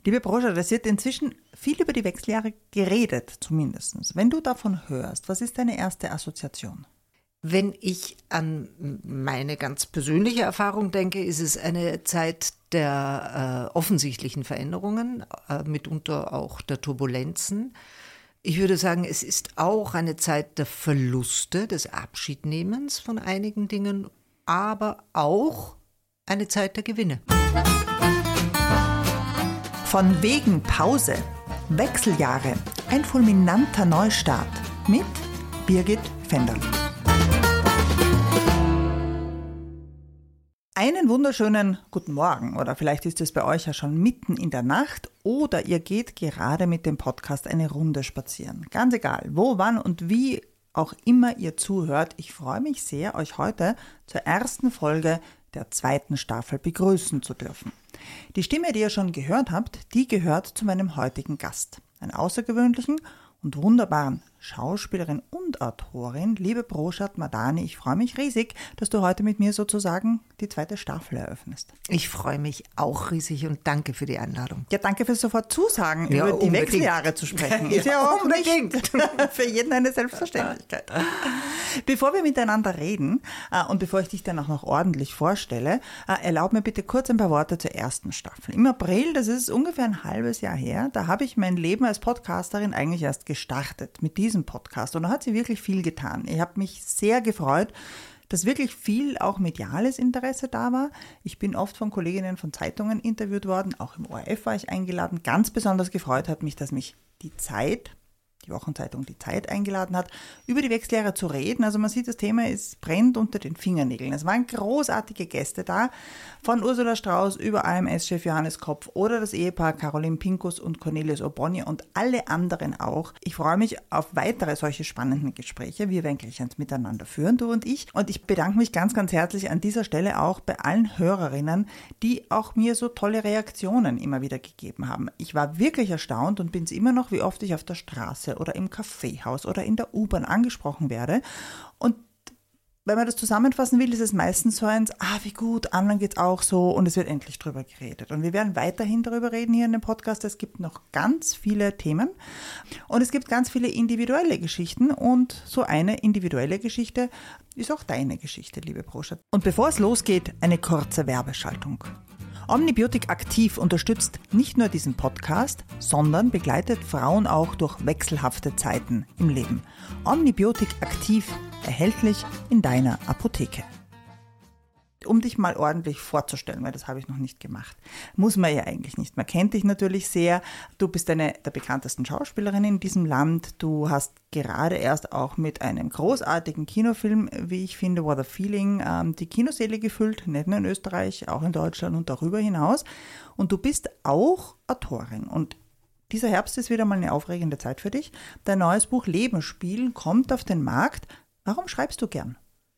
Liebe Broschat, es wird inzwischen viel über die Wechseljahre geredet, zumindest. Wenn du davon hörst, was ist deine erste Assoziation? Wenn ich an meine ganz persönliche Erfahrung denke, ist es eine Zeit der offensichtlichen Veränderungen, mitunter auch der Turbulenzen. Ich würde sagen, es ist auch eine Zeit der Verluste, des Abschiednehmens von einigen Dingen, aber auch eine Zeit der Gewinne. Von wegen Pause, Wechseljahre, ein fulminanter Neustart mit Birgit Fenderl. Einen wunderschönen guten Morgen oder vielleicht ist es bei euch ja schon mitten in der Nacht oder ihr geht gerade mit dem Podcast eine Runde spazieren. Ganz egal, wo, wann und wie auch immer ihr zuhört, ich freue mich sehr, euch heute zur ersten Folge der 2. Staffel begrüßen zu dürfen. Die Stimme, die ihr schon gehört habt, die gehört zu meinem heutigen Gast. Einen außergewöhnlichen und wunderbaren Schauspielerin und Autorin, liebe Broschat Madani. Ich freue mich riesig, dass du heute mit mir sozusagen die 2. Staffel eröffnest. Ich freue mich auch riesig und danke für die Einladung. Ja, danke fürs sofort Zusagen, über die unbedingt. Wechseljahre zu sprechen. Ist ja auch nicht für jeden eine Selbstverständlichkeit. Bevor wir miteinander reden und bevor ich dich dann auch noch ordentlich vorstelle, erlaub mir bitte kurz ein paar Worte zur 1. Staffel. Im April, das ist ungefähr ein halbes Jahr her, da habe ich mein Leben als Podcasterin eigentlich erst gestartet mit diesem Podcast und da hat sie wirklich viel getan. Ich habe mich sehr gefreut, dass wirklich viel auch mediales Interesse da war. Ich bin oft von Kolleginnen von Zeitungen interviewt worden, auch im ORF war ich eingeladen. Ganz besonders gefreut hat mich, dass mich die Wochenzeitung Die Zeit eingeladen hat, über die Wechseljahre zu reden. Also man sieht, das Thema brennt unter den Fingernägeln. Es waren großartige Gäste da, von Ursula Strauß über AMS-Chef Johannes Kopf oder das Ehepaar Caroline Pinkus und Cornelius Orbonje und alle anderen auch. Ich freue mich auf weitere solche spannenden Gespräche. Wir werden gleich eins miteinander führen, du und ich. Und ich bedanke mich ganz, ganz herzlich an dieser Stelle auch bei allen Hörerinnen, die auch mir so tolle Reaktionen immer wieder gegeben haben. Ich war wirklich erstaunt und bin es immer noch, wie oft ich auf der Straße oder im Kaffeehaus oder in der U-Bahn angesprochen werde. Und wenn man das zusammenfassen will, ist es meistens so wie gut, anderen geht's auch so und es wird endlich drüber geredet. Und wir werden weiterhin darüber reden hier in dem Podcast. Es gibt noch ganz viele Themen und es gibt ganz viele individuelle Geschichten und so eine individuelle Geschichte ist auch deine Geschichte, liebe Broschat. Und bevor es losgeht, eine kurze Werbeschaltung. Omnibiotik Aktiv unterstützt nicht nur diesen Podcast, sondern begleitet Frauen auch durch wechselhafte Zeiten im Leben. Omnibiotik Aktiv erhältlich in deiner Apotheke. Um dich mal ordentlich vorzustellen, weil das habe ich noch nicht gemacht, muss man ja eigentlich nicht. Man kennt dich natürlich sehr. Du bist eine der bekanntesten Schauspielerinnen in diesem Land. Du hast gerade erst auch mit einem großartigen Kinofilm, wie ich finde, What a Feeling, die Kinosäle gefüllt, nicht nur in Österreich, auch in Deutschland und darüber hinaus. Und du bist auch Autorin. Und dieser Herbst ist wieder mal eine aufregende Zeit für dich. Dein neues Buch Leben spielen kommt auf den Markt. Warum schreibst du gern?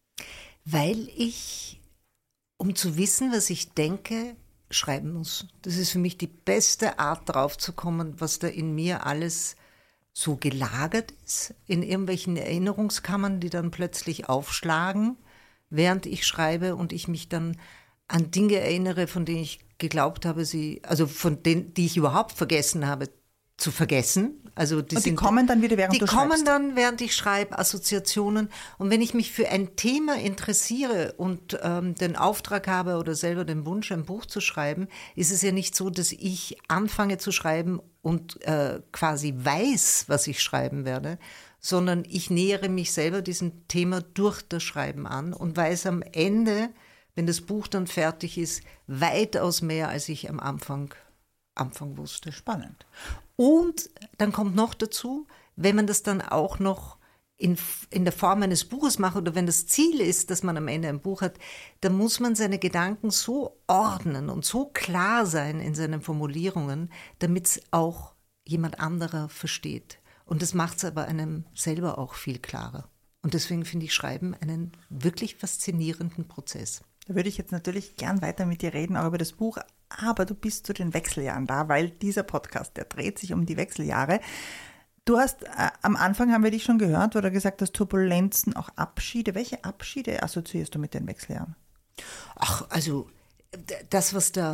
Weil ich, um zu wissen, was ich denke, schreiben muss. Das ist für mich die beste Art, drauf zu kommen, was da in mir alles so gelagert ist, in irgendwelchen Erinnerungskammern, die dann plötzlich aufschlagen, während ich schreibe und ich mich dann an Dinge erinnere, von denen ich geglaubt habe, die ich überhaupt vergessen habe zu vergessen. Also die kommen dann wieder, während du schreibst? Die kommen dann, während ich schreibe, Assoziationen. Und wenn ich mich für ein Thema interessiere und den Auftrag habe oder selber den Wunsch, ein Buch zu schreiben, ist es ja nicht so, dass ich anfange zu schreiben und quasi weiß, was ich schreiben werde, sondern ich nähere mich selber diesem Thema durch das Schreiben an und weiß am Ende, wenn das Buch dann fertig ist, weitaus mehr, als ich am Anfang wusste. Spannend. Und dann kommt noch dazu, wenn man das dann auch noch in der Form eines Buches macht oder wenn das Ziel ist, dass man am Ende ein Buch hat, dann muss man seine Gedanken so ordnen und so klar sein in seinen Formulierungen, damit es auch jemand anderer versteht. Und das macht es aber einem selber auch viel klarer. Und deswegen finde ich Schreiben einen wirklich faszinierenden Prozess. Da würde ich jetzt natürlich gern weiter mit dir reden, auch über das Buch, aber du bist zu den Wechseljahren da, weil dieser Podcast, der dreht sich um die Wechseljahre. Du hast, am Anfang haben wir dich schon gehört, wo du gesagt hast, Turbulenzen, auch Abschiede. Welche Abschiede assoziierst du mit den Wechseljahren? Ach, also das, was da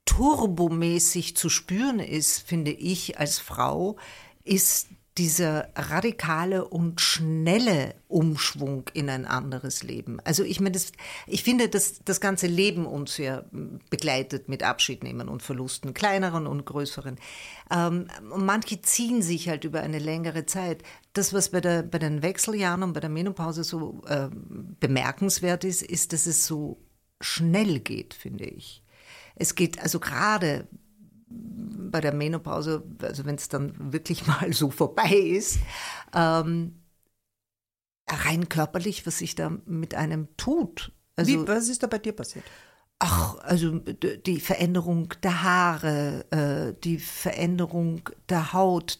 turbomäßig zu spüren ist, finde ich als Frau, ist dieser radikale und schnelle Umschwung in ein anderes Leben. Also ich meine, ich finde, dass das ganze Leben uns ja begleitet mit Abschiednehmen und Verlusten, kleineren und größeren. Und manche ziehen sich halt über eine längere Zeit. Das, was bei den Wechseljahren und bei der Menopause so bemerkenswert ist, ist, dass es so schnell geht, finde ich. Es geht also gerade bei der Menopause, also wenn es dann wirklich mal so vorbei ist, rein körperlich, was sich da mit einem tut. Also, was ist da bei dir passiert? Ach, also die Veränderung der Haare, die Veränderung der Haut,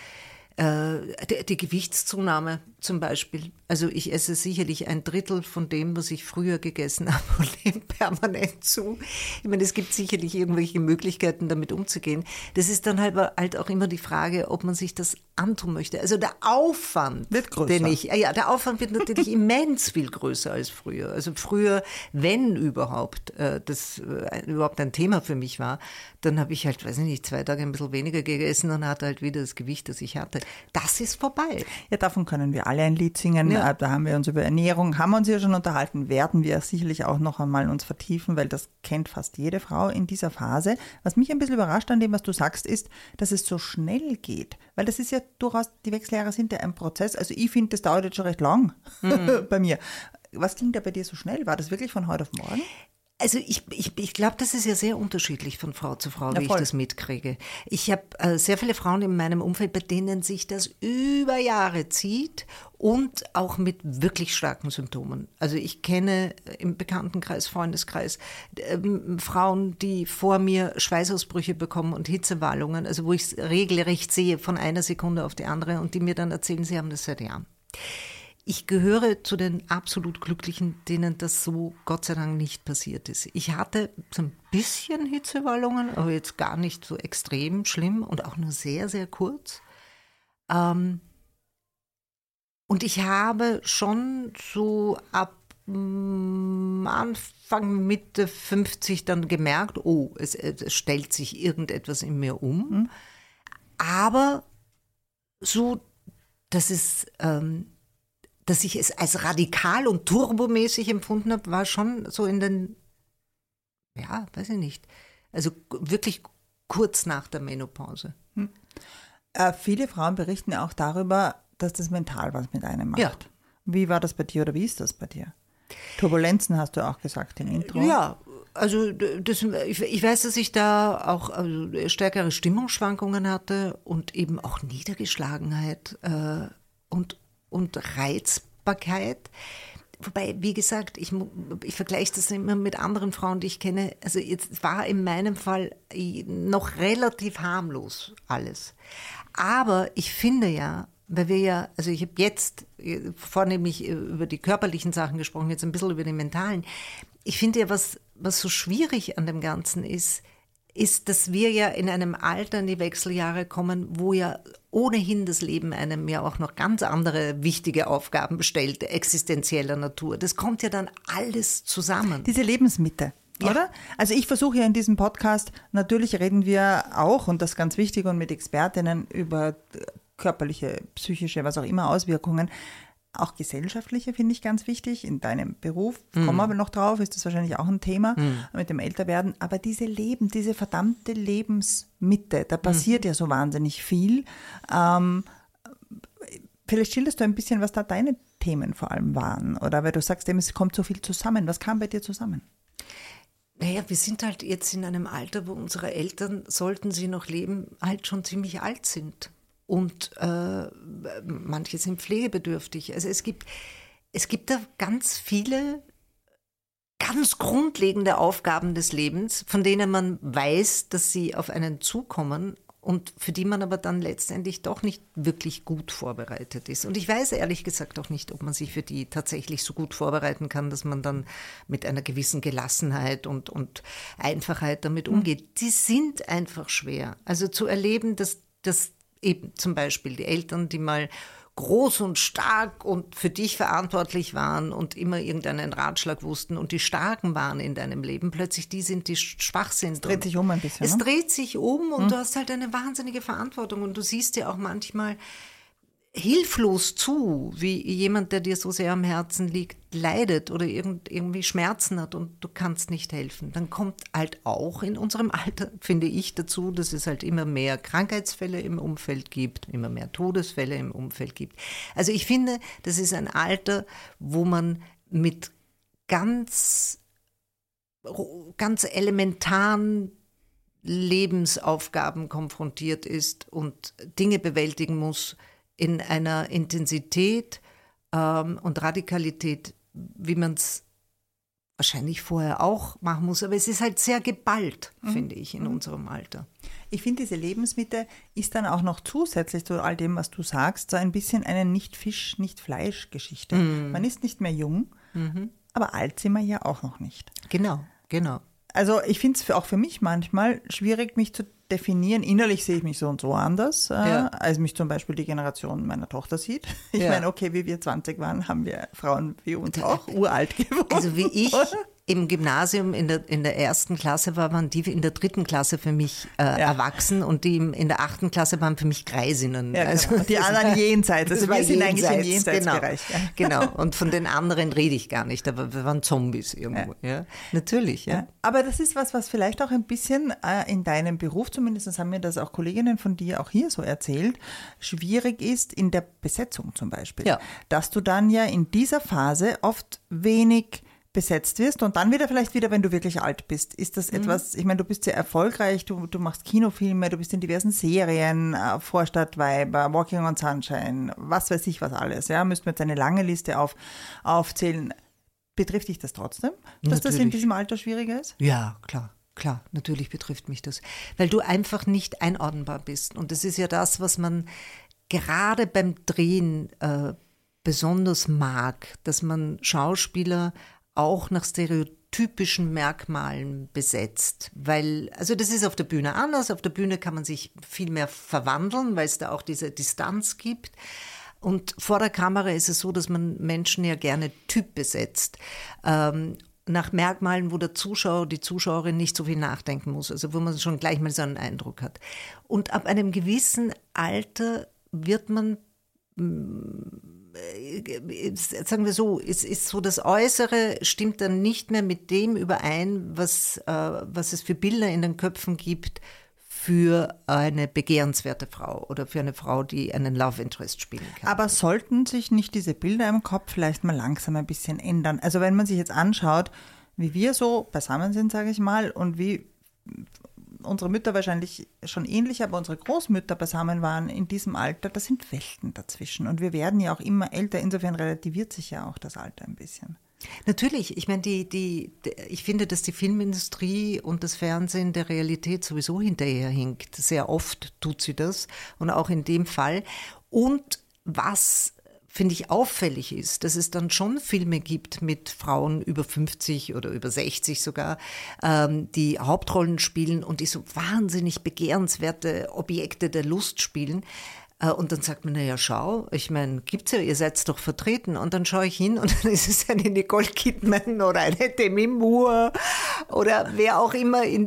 die Gewichtszunahme zum Beispiel. Also ich esse sicherlich 1/3 von dem, was ich früher gegessen habe und nehme permanent zu. Ich meine, es gibt sicherlich irgendwelche Möglichkeiten, damit umzugehen. Das ist dann halt auch immer die Frage, ob man sich das antun möchte. Also der Aufwand, wird größer. Der Aufwand wird natürlich immens viel größer als früher. Also früher, wenn überhaupt, das überhaupt ein Thema für mich war, dann habe ich halt, weiß ich nicht, 2 Tage ein bisschen weniger gegessen und hatte halt wieder das Gewicht, das ich hatte. Das ist vorbei. Ja, davon können wir alle ein Lied singen. Ja. Da haben wir uns über Ernährung, haben wir uns ja schon unterhalten, werden wir sicherlich auch noch einmal uns vertiefen, weil das kennt fast jede Frau in dieser Phase. Was mich ein bisschen überrascht an dem, was du sagst, ist, dass es so schnell geht. Weil das ist ja durchaus, die Wechseljahre sind ja ein Prozess. Also ich finde, das dauert jetzt schon recht lang bei mir. Was ging da bei dir so schnell? War das wirklich von heute auf morgen? Also ich glaube, das ist ja sehr unterschiedlich von Frau zu Frau, wie ich das mitkriege. Ich habe sehr viele Frauen in meinem Umfeld, bei denen sich das über Jahre zieht und auch mit wirklich starken Symptomen. Also ich kenne im Bekanntenkreis, Freundeskreis Frauen, die vor mir Schweißausbrüche bekommen und Hitzewallungen, also wo ich es regelrecht sehe von einer Sekunde auf die andere und die mir dann erzählen, sie haben das seit Jahren. Ich gehöre zu den absolut Glücklichen, denen das so Gott sei Dank nicht passiert ist. Ich hatte so ein bisschen Hitzewallungen, aber jetzt gar nicht so extrem schlimm und auch nur sehr, sehr kurz. Und ich habe schon so ab Anfang, Mitte 50 dann gemerkt, es stellt sich irgendetwas in mir um. Aber so, dass ich es als radikal und turbomäßig empfunden habe, war schon so in den, ja, weiß ich nicht, also wirklich kurz nach der Menopause. Viele Frauen berichten ja auch darüber, dass das mental was mit einem macht. Ja. Wie war das bei dir oder wie ist das bei dir? Turbulenzen hast du auch gesagt im Intro. Ja, also ich weiß, dass ich da auch stärkere Stimmungsschwankungen hatte und eben auch Niedergeschlagenheit und Reizbarkeit. Wobei, wie gesagt, ich vergleiche das immer mit anderen Frauen, die ich kenne. Also jetzt war in meinem Fall noch relativ harmlos alles. Aber ich finde ja, weil wir ja, also ich habe jetzt vornehmlich über die körperlichen Sachen gesprochen, jetzt ein bisschen über die mentalen. Ich finde ja, was so schwierig an dem Ganzen ist, dass wir ja in einem Alter in die Wechseljahre kommen, wo ja ohnehin das Leben einem ja auch noch ganz andere wichtige Aufgaben stellt, existenzieller Natur. Das kommt ja dann alles zusammen. Diese Lebensmitte, ja. Oder? Also ich versuche ja in diesem Podcast, natürlich reden wir auch, und das ist ganz wichtig, und mit Expertinnen über körperliche, psychische, was auch immer Auswirkungen. Auch gesellschaftliche finde ich ganz wichtig. In deinem Beruf, kommen wir aber noch drauf, ist das wahrscheinlich auch ein Thema mit dem Älterwerden. Aber diese verdammte Lebensmitte, da passiert ja so wahnsinnig viel. Vielleicht schilderst du ein bisschen, was da deine Themen vor allem waren. Oder weil du sagst, es kommt so viel zusammen. Was kam bei dir zusammen? Naja, wir sind halt jetzt in einem Alter, wo unsere Eltern, sollten sie noch leben, halt schon ziemlich alt sind. Und manche sind pflegebedürftig. Also es gibt da ganz viele ganz grundlegende Aufgaben des Lebens, von denen man weiß, dass sie auf einen zukommen und für die man aber dann letztendlich doch nicht wirklich gut vorbereitet ist. Und ich weiß ehrlich gesagt auch nicht, ob man sich für die tatsächlich so gut vorbereiten kann, dass man dann mit einer gewissen Gelassenheit und Einfachheit damit umgeht. Die sind einfach schwer. Also zu erleben, dass eben zum Beispiel die Eltern, die mal groß und stark und für dich verantwortlich waren und immer irgendeinen Ratschlag wussten und die Starken waren in deinem Leben, plötzlich die sind, die schwach sind. Es dreht sich um ein bisschen. Es dreht sich um und du hast halt eine wahnsinnige Verantwortung und du siehst dir auch manchmal hilflos zu, wie jemand, der dir so sehr am Herzen liegt, leidet oder irgendwie Schmerzen hat und du kannst nicht helfen. Dann kommt halt auch in unserem Alter, finde ich, dazu, dass es halt immer mehr Krankheitsfälle im Umfeld gibt, immer mehr Todesfälle im Umfeld gibt. Also ich finde, das ist ein Alter, wo man mit ganz elementaren Lebensaufgaben konfrontiert ist und Dinge bewältigen muss, in einer Intensität und Radikalität, wie man es wahrscheinlich vorher auch machen muss. Aber es ist halt sehr geballt, finde ich, in unserem Alter. Ich finde, diese Lebensmitte ist dann auch noch zusätzlich zu all dem, was du sagst, so ein bisschen eine Nicht-Fisch-, Nicht-Fleisch-Geschichte. Man ist nicht mehr jung, aber alt sind wir ja auch noch nicht. Genau. Also ich finde es auch für mich manchmal schwierig, mich zu definieren. Innerlich sehe ich mich so und so anders, als mich zum Beispiel die Generation meiner Tochter sieht. Ich meine, okay, wie wir 20 waren, haben wir Frauen wie uns auch uralt geworden. Also wie ich im Gymnasium in der ersten Klasse waren die in der dritten Klasse für mich erwachsen und die in der 8. Klasse waren für mich Greisinnen. Ja, also die anderen jenseits. Also wir sind eigentlich im Jenseitsbereich. Genau. Und von den anderen rede ich gar nicht, aber wir waren Zombies irgendwo. Ja. Natürlich. Ja. Aber das ist was vielleicht auch ein bisschen in deinem Beruf, zumindest haben mir das auch Kolleginnen von dir auch hier so erzählt, schwierig ist in der Besetzung zum Beispiel. Ja. Dass du dann ja in dieser Phase oft wenig besetzt wirst und dann vielleicht wieder, wenn du wirklich alt bist. Ist das etwas, ich meine, du bist sehr erfolgreich, du machst Kinofilme, du bist in diversen Serien, Vorstadtweiber, Walking on Sunshine, was weiß ich was alles. Ja, müssten wir jetzt eine lange Liste aufzählen. Betrifft dich das trotzdem, dass das in diesem Alter schwieriger ist? Ja, klar, natürlich betrifft mich das. Weil du einfach nicht einordnbar bist. Und das ist ja das, was man gerade beim Drehen besonders mag, dass man Schauspieler auch nach stereotypischen Merkmalen besetzt. Weil, also das ist auf der Bühne anders. Auf der Bühne kann man sich viel mehr verwandeln, weil es da auch diese Distanz gibt. Und vor der Kamera ist es so, dass man Menschen ja gerne typbesetzt. Nach Merkmalen, wo der Zuschauer, die Zuschauerin nicht so viel nachdenken muss. Also wo man schon gleich mal so einen Eindruck hat. Und ab einem gewissen Alter wird man, sagen wir so, es ist so, das Äußere stimmt dann nicht mehr mit dem überein, was es für Bilder in den Köpfen gibt für eine begehrenswerte Frau oder für eine Frau, die einen Love Interest spielen kann. Aber sollten sich nicht diese Bilder im Kopf vielleicht mal langsam ein bisschen ändern? Also wenn man sich jetzt anschaut, wie wir so beisammen sind, sage ich mal, und wie unsere Mütter wahrscheinlich schon ähnlich, aber unsere Großmütter beisammen waren in diesem Alter, da sind Welten dazwischen. Und wir werden ja auch immer älter, insofern relativiert sich ja auch das Alter ein bisschen. Natürlich, ich meine, ich finde, dass die Filmindustrie und das Fernsehen der Realität sowieso hinterherhinkt. Sehr oft tut sie das und auch in dem Fall. Und was finde ich auffällig ist, dass es dann schon Filme gibt mit Frauen über 50 oder über 60 sogar, die Hauptrollen spielen und die so wahnsinnig begehrenswerte Objekte der Lust spielen. Und dann sagt man, naja, schau, ich meine, gibt's ja, ihr seid doch vertreten. Und dann schaue ich hin und dann ist es eine Nicole Kidman oder eine Demi Moore oder wer auch immer die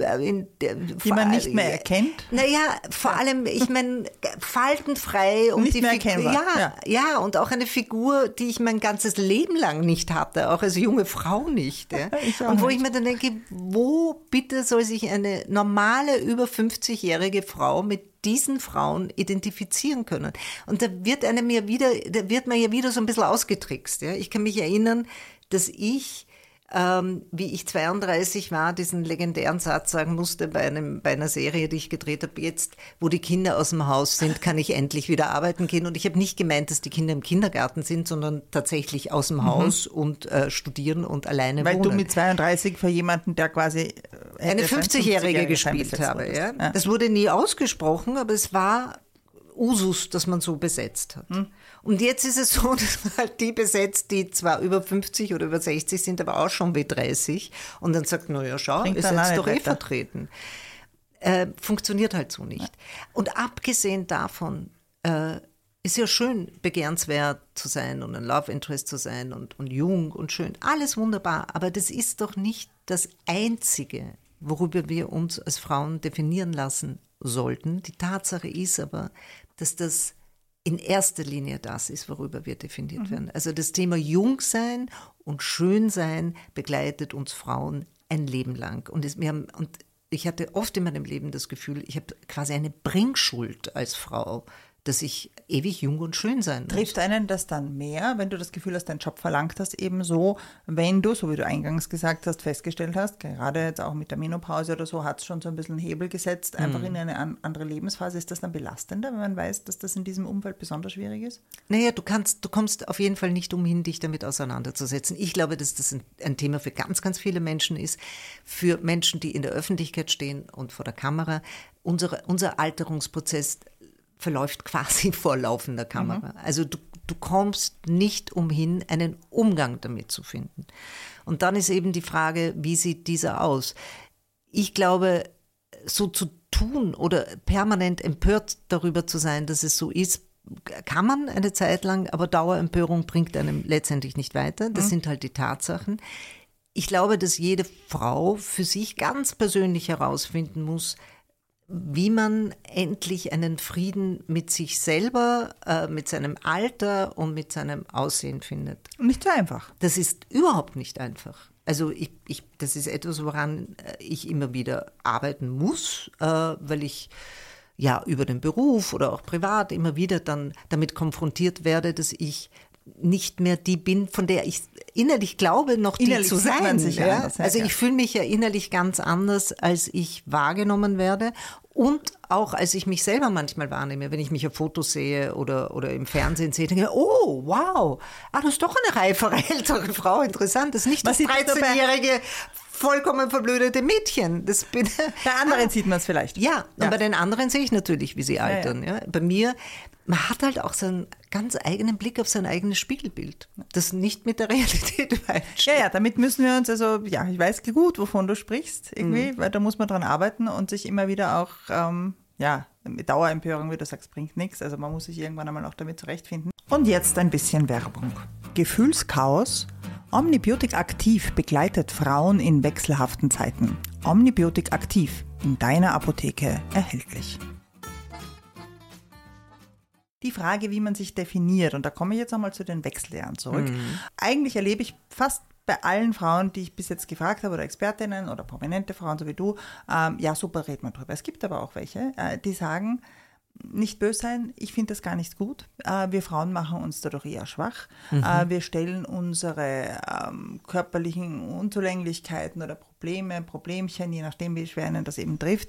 man nicht mehr erkennt. Naja, vor allem, ich meine, faltenfrei und nicht mehr erkennbar. Ja, und auch eine Figur, die ich mein ganzes Leben lang nicht hatte, auch als junge Frau nicht. Ja. Und wo ich mir dann denke, wo bitte soll sich eine normale, über 50-jährige Frau mit diesen Frauen identifizieren können. Und da wird man ja wieder so ein bisschen ausgetrickst. Ja. Ich kann mich erinnern, dass ich, wie ich 32 war, diesen legendären Satz sagen musste bei einer Serie, die ich gedreht habe, jetzt, wo die Kinder aus dem Haus sind, kann ich endlich wieder arbeiten gehen. Und ich habe nicht gemeint, dass die Kinder im Kindergarten sind, sondern tatsächlich aus dem Haus und studieren und alleine wohnen. Weil du mit 32 für jemanden, der quasi eine 50-Jährige gespielt habe. Ja. Das wurde nie ausgesprochen, aber es war Usus, dass man so besetzt hat. Und jetzt ist es so, dass man halt die besetzt, die zwar über 50 oder über 60 sind, aber auch schon wie 30. Und dann sagt, naja, schau, ist jetzt doch vertreten. Funktioniert halt so nicht. Und abgesehen davon ist ja schön, begehrenswert zu sein und ein Love Interest zu sein und jung und schön. Alles wunderbar, aber das ist doch nicht das Einzige, worüber wir uns als Frauen definieren lassen sollten. Die Tatsache ist aber, dass das in erster Linie das ist, worüber wir definiert werden. Also das Thema Jungsein und Schönsein begleitet uns Frauen ein Leben lang. Und ich hatte oft in meinem Leben das Gefühl, ich habe quasi eine Bringschuld als Frau, dass ich ewig jung und schön sein muss. Trifft einen das dann mehr, wenn du das Gefühl hast, dein Job verlangt das eben so, wenn du, so wie du eingangs gesagt hast, festgestellt hast, gerade jetzt auch mit der Menopause oder so, hat es schon so ein bisschen einen Hebel gesetzt, einfach in eine andere Lebensphase. Ist das dann belastender, wenn man weiß, dass das in diesem Umfeld besonders schwierig ist? Naja, du kommst auf jeden Fall nicht umhin, dich damit auseinanderzusetzen. Ich glaube, dass das ein Thema für ganz, ganz viele Menschen ist, für Menschen, die in der Öffentlichkeit stehen und vor der Kamera. Unser Alterungsprozess verläuft quasi vor laufender Kamera. Also du kommst nicht umhin, einen Umgang damit zu finden. Und dann ist eben die Frage, wie sieht dieser aus? Ich glaube, so zu tun oder permanent empört darüber zu sein, dass es so ist, kann man eine Zeit lang, aber Dauerempörung bringt einem letztendlich nicht weiter. Das sind halt die Tatsachen. Ich glaube, dass jede Frau für sich ganz persönlich herausfinden muss, wie man endlich einen Frieden mit sich selber, mit seinem Alter und mit seinem Aussehen findet. Nicht so einfach. Das ist überhaupt nicht einfach. Also das ist etwas, woran ich immer wieder arbeiten muss, weil ich ja über den Beruf oder auch privat immer wieder dann damit konfrontiert werde, dass ich nicht mehr die bin, von der ich innerlich glaube, noch die innerlich zu sein. Anders, also ich fühle mich ja innerlich ganz anders, als ich wahrgenommen werde und auch als ich mich selber manchmal wahrnehme, wenn ich mich auf Fotos sehe oder im Fernsehen sehe, denke ich, oh, wow, das ist doch eine reifere, ältere Frau, interessant, das ist nicht das 13-jährige vollkommen verblödete Mädchen. Bei anderen sieht man es vielleicht. Ja, und bei den anderen sehe ich natürlich, wie sie altern. Ja. Bei mir, man hat halt auch so einen ganz eigenen Blick auf sein eigenes Spiegelbild, das nicht mit der Realität übereinstimmt. Ja, damit müssen wir uns, ich weiß gut, wovon du sprichst, irgendwie, weil da muss man dran arbeiten und sich immer wieder auch, mit Dauerempörung, wie du sagst, bringt nichts. Also man muss sich irgendwann einmal auch damit zurechtfinden. Und jetzt ein bisschen Werbung. Gefühlschaos. Omnibiotik Aktiv begleitet Frauen in wechselhaften Zeiten. Omnibiotik Aktiv, in deiner Apotheke erhältlich. Die Frage, wie man sich definiert, und da komme ich jetzt nochmal zu den Wechseljahren zurück. Eigentlich erlebe ich fast bei allen Frauen, die ich bis jetzt gefragt habe, oder Expertinnen oder prominente Frauen, so wie du, super, reden wir drüber. Es gibt aber auch welche, die sagen, nicht böse sein, ich finde das gar nicht gut. Wir Frauen machen uns dadurch eher schwach. Wir stellen unsere körperlichen Unzulänglichkeiten oder Problemchen, je nachdem, wie schwer einen das eben trifft,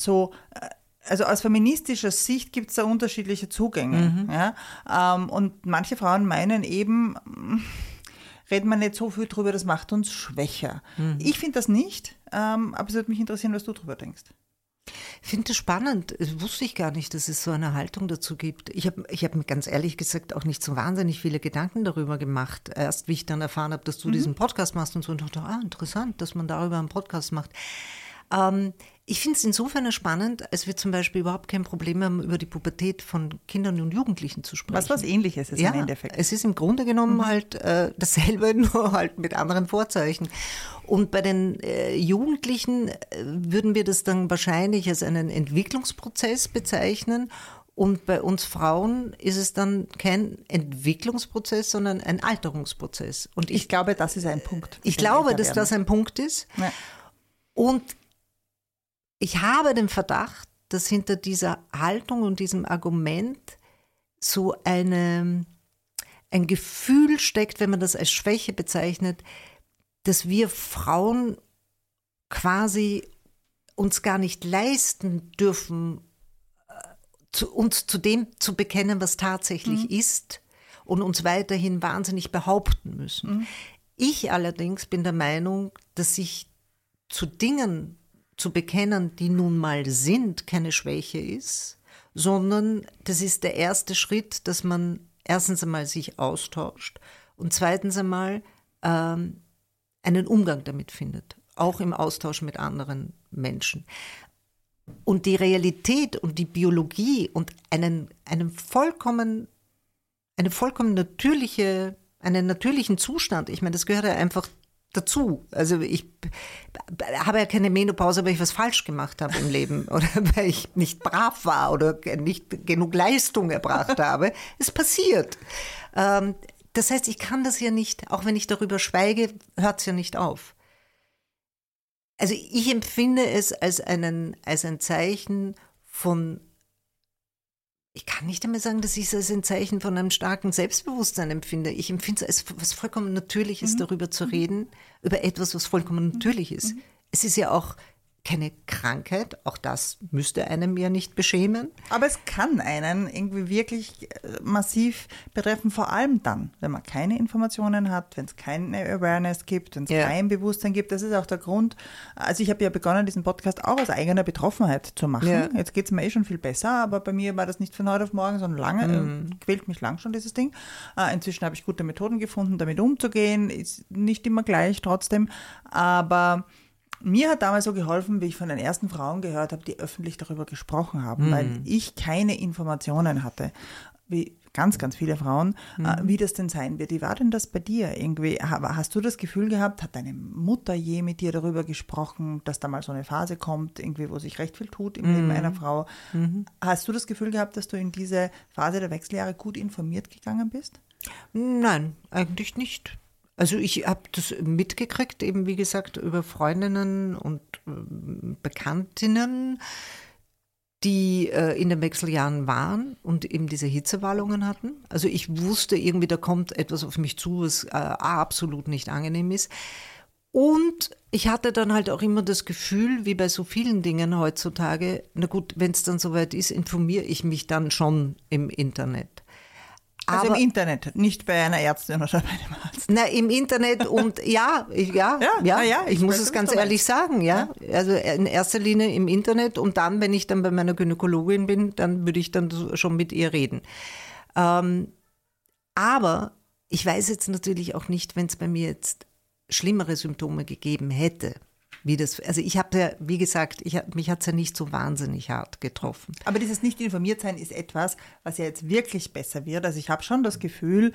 also aus feministischer Sicht gibt es da unterschiedliche Zugänge. Und manche Frauen meinen eben, reden wir nicht so viel drüber, das macht uns schwächer. Ich finde das nicht, aber es würde mich interessieren, was du drüber denkst. Ich finde das spannend. Das wusste ich gar nicht, dass es so eine Haltung dazu gibt. Ich hab mir ganz ehrlich gesagt auch nicht so wahnsinnig viele Gedanken darüber gemacht. Erst wie ich dann erfahren habe, dass du diesen Podcast machst und so, und dachte, interessant, dass man darüber einen Podcast macht. Ich finde es insofern spannend, als wir zum Beispiel überhaupt kein Problem haben, über die Pubertät von Kindern und Jugendlichen zu sprechen. Was Ähnliches ist im Endeffekt. Es ist im Grunde genommen halt dasselbe, nur halt mit anderen Vorzeichen. Und bei den Jugendlichen würden wir das dann wahrscheinlich als einen Entwicklungsprozess bezeichnen. Und bei uns Frauen ist es dann kein Entwicklungsprozess, sondern ein Alterungsprozess. Und ich glaube, das ist ein Punkt. Ich glaube, dass das ein Punkt ist. Ja. Und ich habe den Verdacht, dass hinter dieser Haltung und diesem Argument so ein Gefühl steckt, wenn man das als Schwäche bezeichnet, dass wir Frauen quasi uns gar nicht leisten dürfen, uns zu dem zu bekennen, was tatsächlich ist, und uns weiterhin wahnsinnig behaupten müssen. Ich allerdings bin der Meinung, dass sich zu Dingen zu bekennen, die nun mal sind, keine Schwäche ist, sondern das ist der erste Schritt, dass man erstens einmal sich austauscht und zweitens einmal einen Umgang damit findet, auch im Austausch mit anderen Menschen. Und die Realität und die Biologie und einen vollkommen vollkommen einen natürlichen Zustand. Ich meine, das gehört ja einfach dazu. Also ich habe ja keine Menopause, weil ich was falsch gemacht habe im Leben oder weil ich nicht brav war oder nicht genug Leistung erbracht habe. Es passiert. Das heißt, ich kann das ja nicht, auch wenn ich darüber schweige, hört es ja nicht auf. Also ich empfinde es als ein Zeichen von, ich kann nicht einmal sagen, dass ich es als ein Zeichen von einem starken Selbstbewusstsein empfinde. Ich empfinde es als was vollkommen Natürliches, darüber zu reden, über etwas, was vollkommen natürlich ist. Es ist ja auch keine Krankheit, auch das müsste einem ja nicht beschämen. Aber es kann einen irgendwie wirklich massiv betreffen, vor allem dann, wenn man keine Informationen hat, wenn es keine Awareness gibt, wenn es kein Bewusstsein gibt. Das ist auch der Grund, also ich habe ja begonnen, diesen Podcast auch aus eigener Betroffenheit zu machen. Ja. Jetzt geht es mir schon viel besser, aber bei mir war das nicht von heute auf morgen, sondern lange, quält mich lang schon dieses Ding. Inzwischen habe ich gute Methoden gefunden, damit umzugehen, ist nicht immer gleich trotzdem, aber mir hat damals so geholfen, wie ich von den ersten Frauen gehört habe, die öffentlich darüber gesprochen haben, weil ich keine Informationen hatte, wie ganz, ganz viele Frauen, wie das denn sein wird. Wie war denn das bei dir irgendwie? Hast du das Gefühl gehabt, hat deine Mutter je mit dir darüber gesprochen, dass da mal so eine Phase kommt, irgendwie, wo sich recht viel tut im Leben einer Frau? Hast du das Gefühl gehabt, dass du in diese Phase der Wechseljahre gut informiert gegangen bist? Nein, eigentlich nicht. Also ich habe das mitgekriegt, eben wie gesagt, über Freundinnen und Bekanntinnen, die in den Wechseljahren waren und eben diese Hitzewallungen hatten. Also ich wusste irgendwie, da kommt etwas auf mich zu, was absolut nicht angenehm ist. Und ich hatte dann halt auch immer das Gefühl, wie bei so vielen Dingen heutzutage, na gut, wenn es dann soweit ist, informiere ich mich dann schon im Internet. Also im Internet, nicht bei einer Ärztin oder bei einem Arzt. Na, im Internet und ich muss es ganz ehrlich sagen, ja. Also in erster Linie im Internet und dann, wenn ich dann bei meiner Gynäkologin bin, dann würde ich dann schon mit ihr reden. Aber ich weiß jetzt natürlich auch nicht, wenn es bei mir jetzt schlimmere Symptome gegeben hätte. Also ich habe ja, wie gesagt, mich hat es ja nicht so wahnsinnig hart getroffen. Aber dieses Nicht-Informiert-Sein ist etwas, was ja jetzt wirklich besser wird. Also ich habe schon das Gefühl,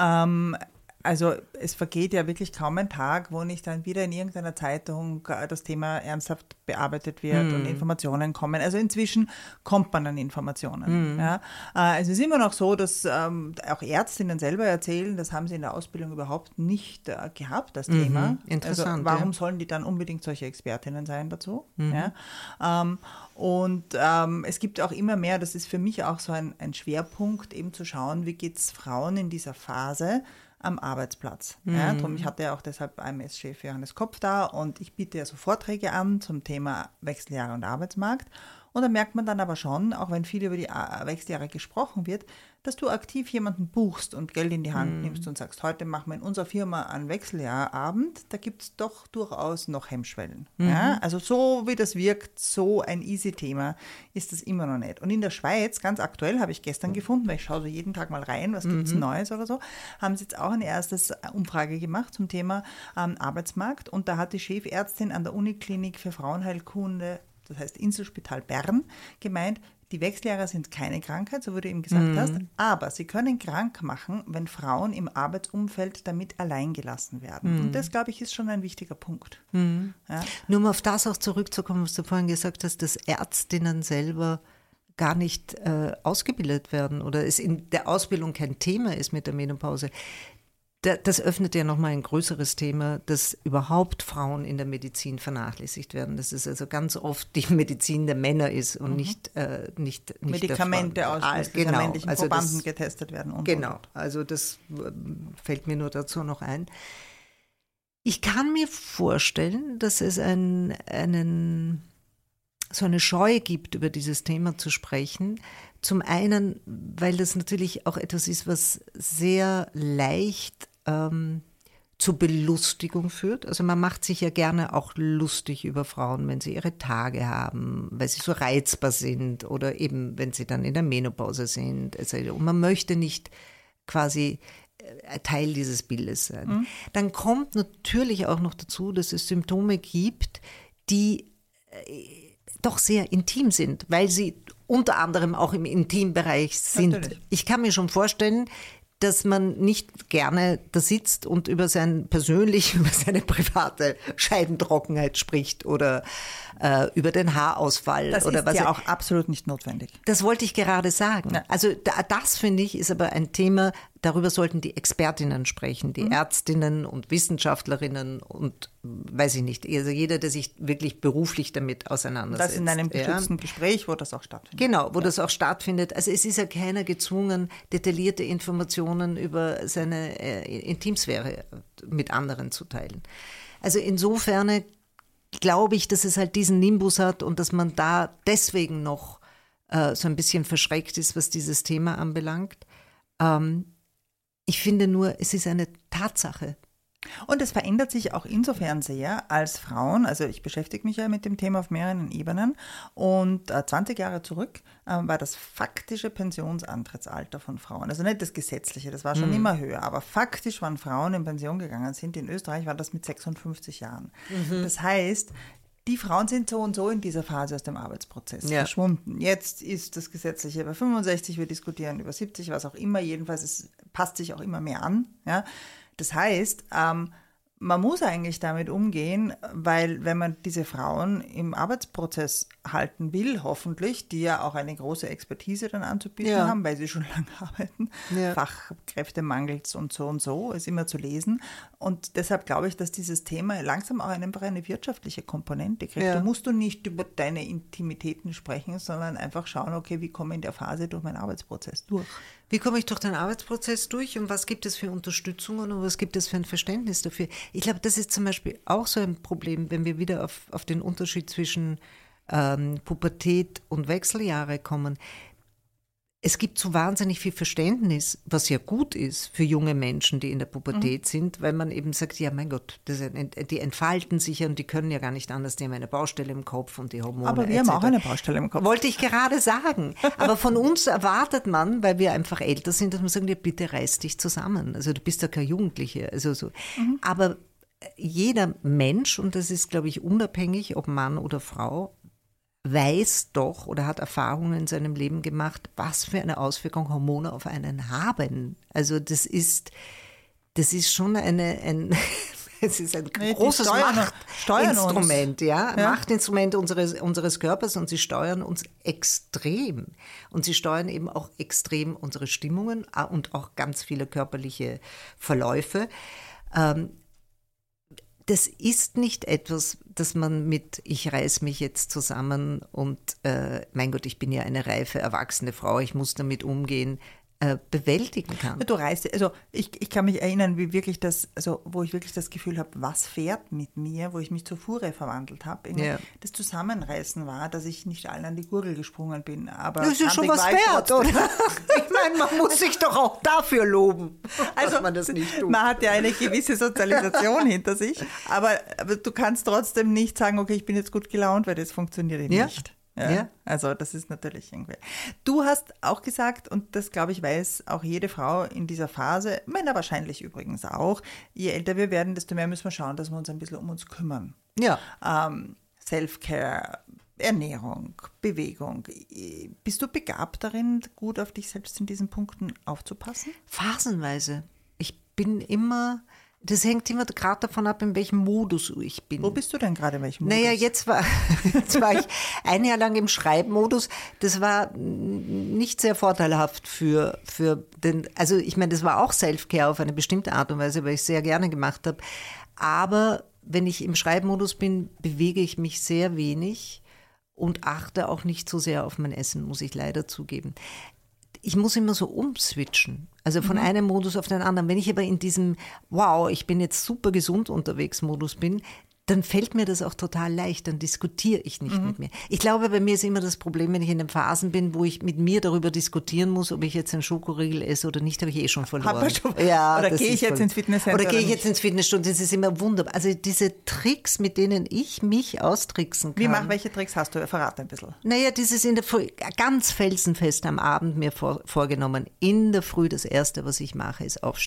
also es vergeht ja wirklich kaum ein Tag, wo nicht dann wieder in irgendeiner Zeitung das Thema ernsthaft bearbeitet wird und Informationen kommen. Also inzwischen kommt man an Informationen. Ja. Es ist immer noch so, dass auch Ärztinnen selber erzählen, das haben sie in der Ausbildung überhaupt nicht gehabt, das Thema. Interessant. Also warum sollen die dann unbedingt solche Expertinnen sein dazu? Ja. Und es gibt auch immer mehr, das ist für mich auch so ein Schwerpunkt, eben zu schauen, wie geht es Frauen in dieser Phase am Arbeitsplatz. Ja, ich hatte ja auch deshalb AMS-Chef Johannes Kopf da und ich biete ja so Vorträge an zum Thema Wechseljahre und Arbeitsmarkt. Und da merkt man dann aber schon, auch wenn viel über die Wechseljahre gesprochen wird, dass du aktiv jemanden buchst und Geld in die Hand nimmst und sagst, heute machen wir in unserer Firma einen Wechseljahrabend, da gibt es doch durchaus noch Hemmschwellen. Ja? Also so wie das wirkt, so ein easy Thema ist das immer noch nicht. Und in der Schweiz, ganz aktuell, habe ich gestern gefunden, weil ich schaue so jeden Tag mal rein, was gibt es Neues oder so, haben sie jetzt auch eine erste Umfrage gemacht zum Thema Arbeitsmarkt und da hat die Chefärztin an der Uniklinik für Frauenheilkunde, das heißt Inselspital Bern, gemeint, die Wechseljahre sind keine Krankheit, so wie du eben gesagt hast, aber sie können krank machen, wenn Frauen im Arbeitsumfeld damit allein gelassen werden. Und das, glaube ich, ist schon ein wichtiger Punkt. Ja. Nur um auf das auch zurückzukommen, was du vorhin gesagt hast, dass Ärztinnen selber gar nicht ausgebildet werden oder es in der Ausbildung kein Thema ist mit der Menopause. Das öffnet ja nochmal ein größeres Thema, dass überhaupt Frauen in der Medizin vernachlässigt werden. Dass es also ganz oft die Medizin der Männer ist und nicht Medikamente der Frauen. Aus männlichen Probanden getestet werden. Also das fällt mir nur dazu noch ein. Ich kann mir vorstellen, dass es so eine Scheu gibt, über dieses Thema zu sprechen. Zum einen, weil das natürlich auch etwas ist, was sehr leicht zur Belustigung führt. Also man macht sich ja gerne auch lustig über Frauen, wenn sie ihre Tage haben, weil sie so reizbar sind oder eben, wenn sie dann in der Menopause sind. Und man möchte nicht quasi Teil dieses Bildes sein. Dann kommt natürlich auch noch dazu, dass es Symptome gibt, die doch sehr intim sind, weil sie unter anderem auch im Intimbereich sind. Natürlich. Ich kann mir schon vorstellen, dass man nicht gerne da sitzt und über seine private Scheidentrockenheit spricht oder über den Haarausfall. Das oder ist was ja auch absolut nicht notwendig. Das wollte ich gerade sagen. Ja. Also das, finde ich, ist aber ein Thema, darüber sollten die Expertinnen sprechen, die Ärztinnen und Wissenschaftlerinnen und weiß ich nicht, also jeder, der sich wirklich beruflich damit auseinandersetzt. Das in einem geschützten Gespräch, wo das auch stattfindet. Genau, wo das auch stattfindet. Also es ist ja keiner gezwungen, detaillierte Informationen über seine Intimsphäre mit anderen zu teilen. Also insofern glaube ich, dass es halt diesen Nimbus hat und dass man da deswegen noch so ein bisschen verschreckt ist, was dieses Thema anbelangt. Ich finde nur, es ist eine Tatsache. Und es verändert sich auch insofern sehr als Frauen, also ich beschäftige mich ja mit dem Thema auf mehreren Ebenen und 20 Jahre zurück war das faktische Pensionsantrittsalter von Frauen, also nicht das gesetzliche, das war schon immer höher, aber faktisch, wann Frauen in Pension gegangen sind, in Österreich war das mit 56 Jahren. Das heißt, die Frauen sind so und so in dieser Phase aus dem Arbeitsprozess verschwunden. Jetzt ist das Gesetzliche bei 65, wir diskutieren über 70, was auch immer, jedenfalls es passt sich auch immer mehr an, ja. Das heißt, man muss eigentlich damit umgehen, weil wenn man diese Frauen im Arbeitsprozess halten will, hoffentlich, die ja auch eine große Expertise dann anzubieten haben, weil sie schon lange arbeiten, Fachkräfte mangelt und so, ist immer zu lesen. Und deshalb glaube ich, dass dieses Thema langsam auch einfach eine wirtschaftliche Komponente kriegt. Da musst du nicht über deine Intimitäten sprechen, sondern einfach schauen, okay, wie komme ich in der Phase durch meinen Arbeitsprozess durch? Wie komme ich durch den Arbeitsprozess durch und was gibt es für Unterstützungen und was gibt es für ein Verständnis dafür? Ich glaube, das ist zum Beispiel auch so ein Problem, wenn wir wieder auf den Unterschied zwischen Pubertät und Wechseljahre kommen. Es gibt so wahnsinnig viel Verständnis, was ja gut ist für junge Menschen, die in der Pubertät sind, weil man eben sagt, ja mein Gott, die entfalten sich ja und die können ja gar nicht anders, die haben eine Baustelle im Kopf und die Hormone. Aber wir haben auch eine Baustelle im Kopf. Wollte ich gerade sagen. Aber von uns erwartet man, weil wir einfach älter sind, dass man sagt, ja, bitte reiß dich zusammen. Also du bist ja kein Jugendliche. Also so. Aber jeder Mensch, und das ist, glaube ich, unabhängig, ob Mann oder Frau, weiß doch oder hat Erfahrungen in seinem Leben gemacht, was für eine Auswirkung Hormone auf einen haben. Also das ist schon es ist ein großes Machtinstrument, Machtinstrument unseres Körpers und sie steuern uns extrem. Und sie steuern eben auch extrem unsere Stimmungen und auch ganz viele körperliche Verläufe. Das ist nicht etwas, das man mit ich reiß mich jetzt zusammen und mein Gott, ich bin ja eine reife, erwachsene Frau, ich muss damit umgehen, bewältigen kann. Du reißt, also ich kann mich erinnern, wie wirklich wo ich wirklich das Gefühl habe, was fährt mit mir, wo ich mich zur Furie verwandelt habe. Das Zusammenreißen war, dass ich nicht allen an die Gurgel gesprungen bin. Aber das ist ja schon was wert, oder? Ich meine, man muss sich doch auch dafür loben, dass man das nicht tut. Man hat ja eine gewisse Sozialisation hinter sich, aber du kannst trotzdem nicht sagen, okay, ich bin jetzt gut gelaunt, weil das funktioniert nicht. Ja, also das ist natürlich irgendwie. Du hast auch gesagt, und das glaube ich weiß auch jede Frau in dieser Phase, Männer wahrscheinlich übrigens auch, je älter wir werden, desto mehr müssen wir schauen, dass wir uns ein bisschen um uns kümmern. Ja. Self-Care, Ernährung, Bewegung. Bist du begabt darin, gut auf dich selbst in diesen Punkten aufzupassen? Phasenweise. Ich bin immer... Das hängt immer gerade davon ab, in welchem Modus ich bin. Wo bist du denn gerade, in welchem Modus? Naja, jetzt war ich ein Jahr lang im Schreibmodus. Das war nicht sehr vorteilhaft für den, also ich meine, das war auch Self-Care auf eine bestimmte Art und Weise, weil ich es sehr gerne gemacht habe. Aber wenn ich im Schreibmodus bin, bewege ich mich sehr wenig und achte auch nicht so sehr auf mein Essen, muss ich leider zugeben. Ich muss immer so umswitchen, also von einem Modus auf den anderen. Wenn ich aber in diesem, wow, ich bin jetzt super gesund unterwegs Modus bin, dann fällt mir das auch total leicht, dann diskutiere ich nicht mit mir. Ich glaube, bei mir ist immer das Problem, wenn ich in den Phasen bin, wo ich mit mir darüber diskutieren muss, ob ich jetzt einen Schokoriegel esse oder nicht, habe ich schon verloren. Oder gehe ich jetzt ins Fitnesscenter? Oder gehe ich jetzt ins Fitnessstudio, das ist immer wunderbar. Also diese Tricks, mit denen ich mich austricksen kann. Welche Tricks hast du? Verrate ein bisschen. Naja, dieses in der Früh, ganz felsenfest am Abend mir vorgenommen, in der Früh das Erste, was ich mache, ist aufstehen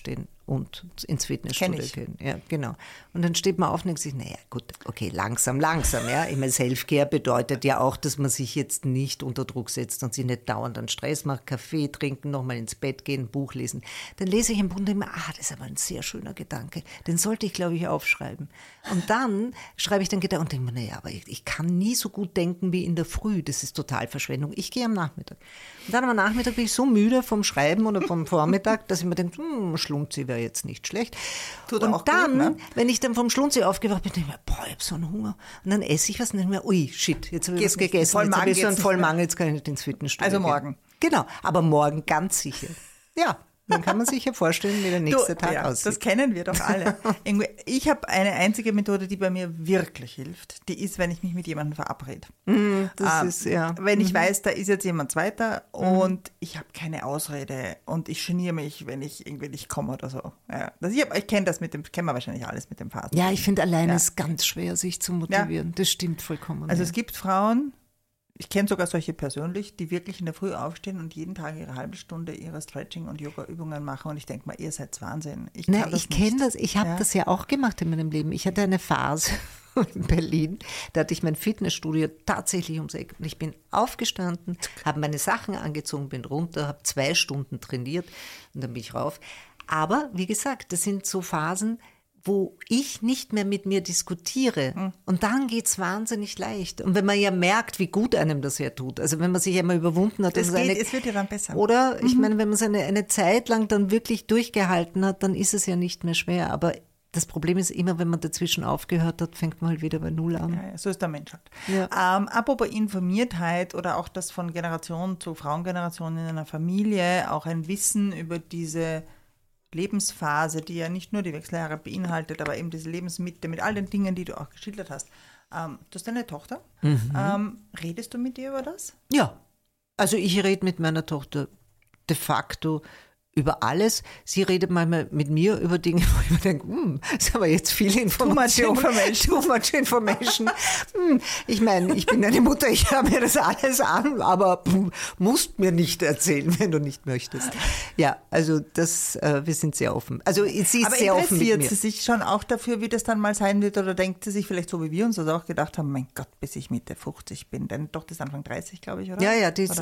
und ins Fitnessstudio gehen. Ja, genau. Und dann steht man auf und denkt sich, naja, gut, okay, langsam, ja. Ich meine, Selfcare bedeutet ja auch, dass man sich jetzt nicht unter Druck setzt und sich nicht dauernd an Stress macht, Kaffee trinken, nochmal ins Bett gehen, Buch lesen. Dann lese ich im Grunde immer, das ist aber ein sehr schöner Gedanke. Den sollte ich, glaube ich, aufschreiben. Und dann schreibe ich den Gedanken und denke mir, naja, aber ich kann nie so gut denken wie in der Früh. Das ist total Verschwendung. Ich gehe am Nachmittag. Und dann am Nachmittag bin ich so müde vom Schreiben oder vom Vormittag, dass ich mir denke, Schlunzi wäre jetzt nicht schlecht. Tut und auch dann, gut, ne? wenn ich dann vom Schlunzi aufgewacht bin, denke ich mir, boah, ich habe so einen Hunger. Und dann esse ich was und denke mir, ui, shit, jetzt habe ich was gegessen. Jetzt habe ich so einen Vollmagen, jetzt kann ich nicht ins Fitnessstudio Also gehen. morgen. Genau, aber morgen ganz sicher. Ja. Dann kann man sich ja vorstellen, wie der nächste Tag aussieht. Das kennen wir doch alle. Ich habe eine einzige Methode, die bei mir wirklich hilft. Die ist, wenn ich mich mit jemandem verabrede. Wenn ich weiß, da ist jetzt jemand zweiter und ich habe keine Ausrede und ich geniere mich, wenn ich irgendwie nicht komme oder so. Ja. Ich kenne das kennen wir wahrscheinlich alles mit dem Phasen. Ja, ich finde alleine ist ganz schwer, sich zu motivieren. Ja. Das stimmt vollkommen. Also es gibt Frauen, ich kenne sogar solche persönlich, die wirklich in der Früh aufstehen und jeden Tag ihre halbe Stunde ihre Stretching- und Yoga-Übungen machen. Und ich denke mal, ihr seid Wahnsinn. Ich kenne das. Ich habe das ja auch gemacht in meinem Leben. Ich hatte eine Phase in Berlin, da hatte ich mein Fitnessstudio tatsächlich ums Eck. Und ich bin aufgestanden, habe meine Sachen angezogen, bin runter, habe 2 Stunden trainiert und dann bin ich rauf. Aber wie gesagt, das sind so Phasen, wo ich nicht mehr mit mir diskutiere. Und dann geht's wahnsinnig leicht. Und wenn man ja merkt, wie gut einem das ja tut, also wenn man sich einmal überwunden hat. Es wird ja dann besser. Oder, ich meine, wenn man es eine Zeit lang dann wirklich durchgehalten hat, dann ist es ja nicht mehr schwer. Aber das Problem ist immer, wenn man dazwischen aufgehört hat, fängt man halt wieder bei Null an. Ja, so ist der Mensch halt. Ja. Apropos Informiertheit oder auch das von Generation zu Frauengeneration in einer Familie, auch ein Wissen über diese Lebensphase, die ja nicht nur die Wechseljahre beinhaltet, aber eben diese Lebensmitte mit all den Dingen, die du auch geschildert hast. Du hast eine Tochter. Redest du mit ihr über das? Ja, also ich rede mit meiner Tochter de facto über alles. Sie redet manchmal mit mir über Dinge, wo ich mir denke, das ist aber jetzt viel Information. Too much information. Ich meine, ich bin eine Mutter, ich höre mir das alles an, aber musst mir nicht erzählen, wenn du nicht möchtest. Ja, also wir sind sehr offen. Also sie ist aber sehr offen mit mir. Interessiert sie sich schon auch dafür, wie das dann mal sein wird, oder denkt sie sich vielleicht so, wie wir uns das auch gedacht haben, mein Gott, bis ich Mitte 50 bin, denn doch, das ist Anfang 30, glaube ich, oder? Ja, die ist,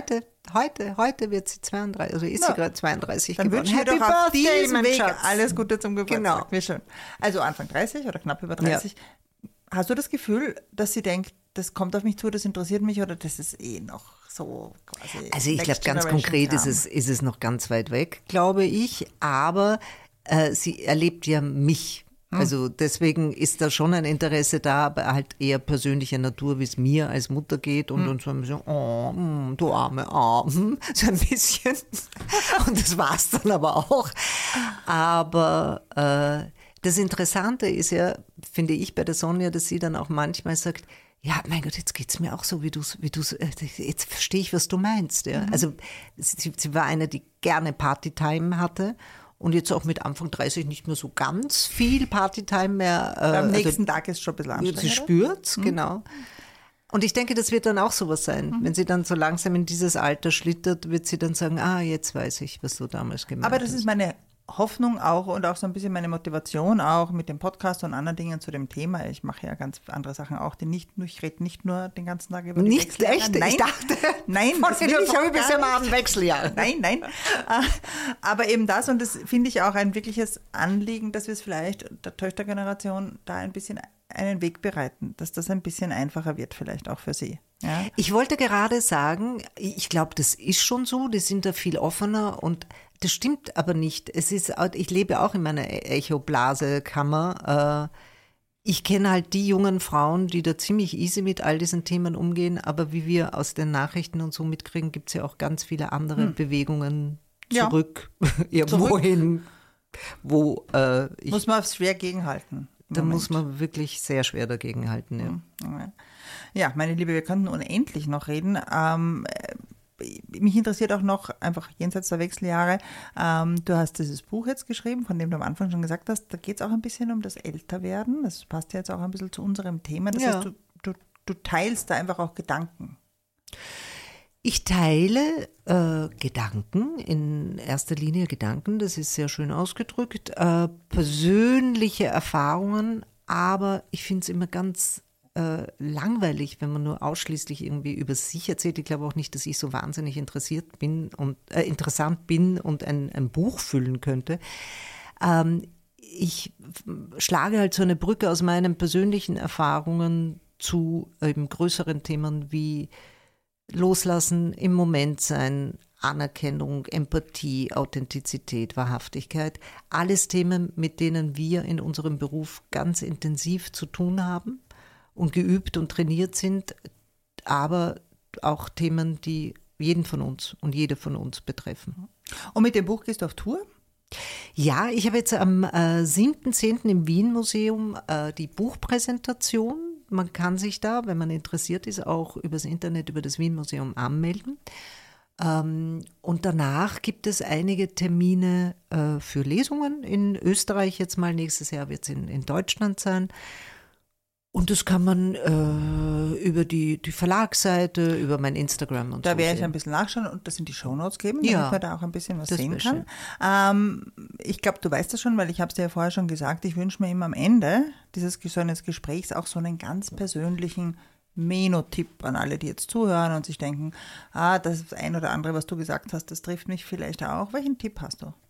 heute wird sie 32, also ist sie gerade 32 dann geworden. wünschen wir doch auf diesem Weg Schatz. alles Gute zum Geburtstag. Genau. Wie schön. Also Anfang 30 oder knapp über 30. Ja. Hast du das Gefühl, dass sie denkt, das kommt auf mich zu, das interessiert mich, oder das ist noch so quasi? Also ich glaube, ganz konkret ist es noch ganz weit weg, glaube ich, aber sie erlebt ja mich. Also deswegen ist da schon ein Interesse da, aber halt eher persönlicher Natur, wie es mir als Mutter geht, und so ein bisschen, du arme so ein bisschen. Und das war's dann aber auch. Aber das Interessante ist ja, finde ich, bei der Sonja, dass sie dann auch manchmal sagt, ja, mein Gott, jetzt geht's mir auch so, wie du's, jetzt verstehe ich, was du meinst. Ja. Also sie war eine, die gerne Partytime hatte. Und jetzt auch mit Anfang 30 nicht mehr so ganz viel Partytime mehr. Am nächsten Tag ist schon ein bisschen anstrengend. Sie spürt's, genau. Und ich denke, das wird dann auch sowas sein. Wenn sie dann so langsam in dieses Alter schlittert, wird sie dann sagen, jetzt weiß ich, was du damals gemacht hast. Aber das ist meine Hoffnung auch und auch so ein bisschen meine Motivation auch mit dem Podcast und anderen Dingen zu dem Thema. Ich mache ja ganz andere Sachen auch, ich rede nicht nur den ganzen Tag über die Wechseljahre. Nicht echt? Nein, ich dachte, nein, das will ich auch bis am Abend Wechseljahre. Nein. Aber eben das, und das finde ich auch ein wirkliches Anliegen, dass wir es vielleicht der Töchtergeneration da ein bisschen einen Weg bereiten, dass das ein bisschen einfacher wird vielleicht auch für sie. Ja? Ich wollte gerade sagen, ich glaube, das ist schon so, die sind da viel offener, und das stimmt aber nicht. Ich lebe auch in meiner Echo-Blase-Kammer. Ich kenne halt die jungen Frauen, die da ziemlich easy mit all diesen Themen umgehen, aber wie wir aus den Nachrichten und so mitkriegen, gibt es ja auch ganz viele andere Bewegungen zurück, irgendwo hin, wo muss man schwer gegenhalten. Da muss man wirklich sehr schwer dagegenhalten. Ja, meine Liebe, wir könnten unendlich noch reden. Mich interessiert auch noch, einfach jenseits der Wechseljahre, du hast dieses Buch jetzt geschrieben, von dem du am Anfang schon gesagt hast, da geht es auch ein bisschen um das Älterwerden. Das passt ja jetzt auch ein bisschen zu unserem Thema. Das heißt, du teilst da einfach auch Gedanken. Ich teile Gedanken, in erster Linie Gedanken, das ist sehr schön ausgedrückt, persönliche Erfahrungen, aber ich finde es immer ganz langweilig, wenn man nur ausschließlich irgendwie über sich erzählt. Ich glaube auch nicht, dass ich so wahnsinnig interessant bin und ein Buch füllen könnte. Ich schlage halt so eine Brücke aus meinen persönlichen Erfahrungen zu eben größeren Themen wie Loslassen, im Moment sein, Anerkennung, Empathie, Authentizität, Wahrhaftigkeit. Alles Themen, mit denen wir in unserem Beruf ganz intensiv zu tun haben und geübt und trainiert sind, aber auch Themen, die jeden von uns und jede von uns betreffen. Und mit dem Buch gehst du auf Tour? Ja, ich habe jetzt am 7.10. im Wien-Museum die Buchpräsentation. Man kann sich da, wenn man interessiert ist, auch übers Internet, über das Wien-Museum anmelden. Und danach gibt es einige Termine für Lesungen in Österreich jetzt mal. Nächstes Jahr wird es in Deutschland sein. Und das kann man über die Verlagsseite, über mein Instagram und da so. Da werde ich ein bisschen nachschauen und das in die Shownotes geben, damit man da auch ein bisschen was sehen kann. Ich glaube, du weißt das schon, weil ich habe es dir ja vorher schon gesagt, ich wünsche mir immer am Ende so eines Gesprächs auch so einen ganz persönlichen Meno-Tipp an alle, die jetzt zuhören und sich denken, das ein oder andere, was du gesagt hast, das trifft mich vielleicht auch. Welchen Tipp hast du?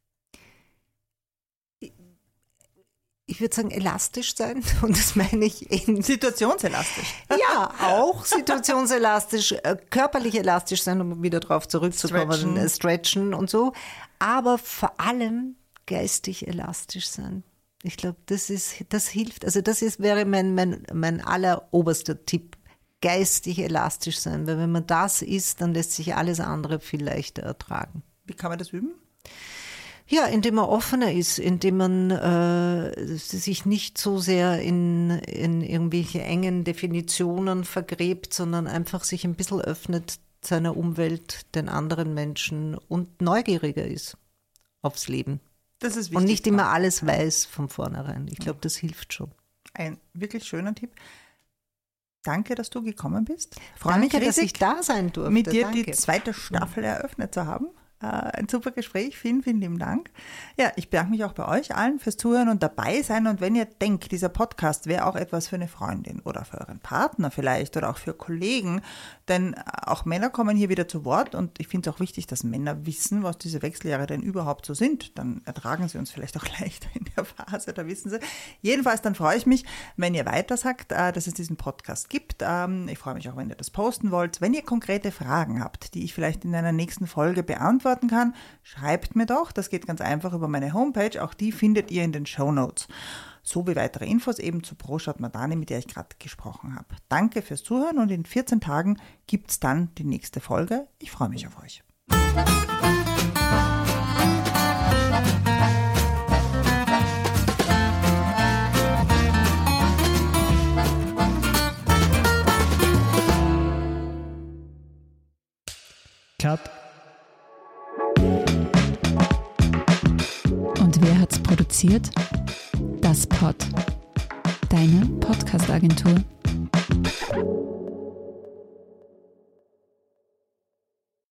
Ich würde sagen, elastisch sein, und das meine ich situationselastisch. Ja, auch situationselastisch, körperlich elastisch sein, um wieder drauf zurückzukommen, stretchen und so, aber vor allem geistig elastisch sein. Ich glaube, das hilft, also wäre mein alleroberster Tipp, geistig elastisch sein, weil wenn man das ist, dann lässt sich alles andere viel leichter ertragen. Wie kann man das üben? Ja, indem man offener ist, indem man sich nicht so sehr in irgendwelche engen Definitionen vergräbt, sondern einfach sich ein bisschen öffnet seiner Umwelt, den anderen Menschen und neugieriger ist aufs Leben. Das ist wichtig. Und nicht immer alles weiß von vornherein. Ich glaube, das hilft schon. Ein wirklich schöner Tipp. Danke, dass du gekommen bist. Freue mich riesig, dass ich da sein durfte. Mit dir die zweite Staffel eröffnet zu haben. Ein super Gespräch, vielen, vielen lieben Dank. Ja, ich bedanke mich auch bei euch allen fürs Zuhören und dabei sein. Und wenn ihr denkt, dieser Podcast wäre auch etwas für eine Freundin oder für euren Partner vielleicht oder auch für Kollegen, denn auch Männer kommen hier wieder zu Wort und ich finde es auch wichtig, dass Männer wissen, was diese Wechseljahre denn überhaupt so sind. Dann ertragen sie uns vielleicht auch leichter in der Phase, da wissen sie. Jedenfalls, dann freue ich mich, wenn ihr weiter sagt, dass es diesen Podcast gibt. Ich freue mich auch, wenn ihr das posten wollt. Wenn ihr konkrete Fragen habt, die ich vielleicht in einer nächsten Folge beantworten kann, schreibt mir doch. Das geht ganz einfach über meine Homepage. Auch die findet ihr in den Shownotes. So wie weitere Infos eben zu Proshat Madani, mit der ich gerade gesprochen habe. Danke fürs Zuhören und in 14 Tagen gibt es dann die nächste Folge. Ich freue mich auf euch. Cut. Und wer hat's produziert? Das Pod. Deine Podcast-Agentur.